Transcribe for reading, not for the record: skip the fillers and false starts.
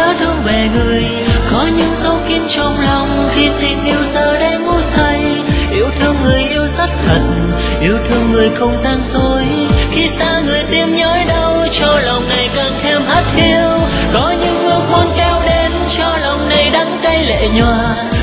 nhớ thương về người. Có những dấu kín trong lòng khi tình yêu giờ đây ngủ say. Yêu thương người yêu rất thật, yêu thương người không gian dối. Khi xa người tim nhói đau, cho lòng này càng thêm hắt hiu. Có những ước muốn kéo đến cho lòng này đắng cay lệ nhòa.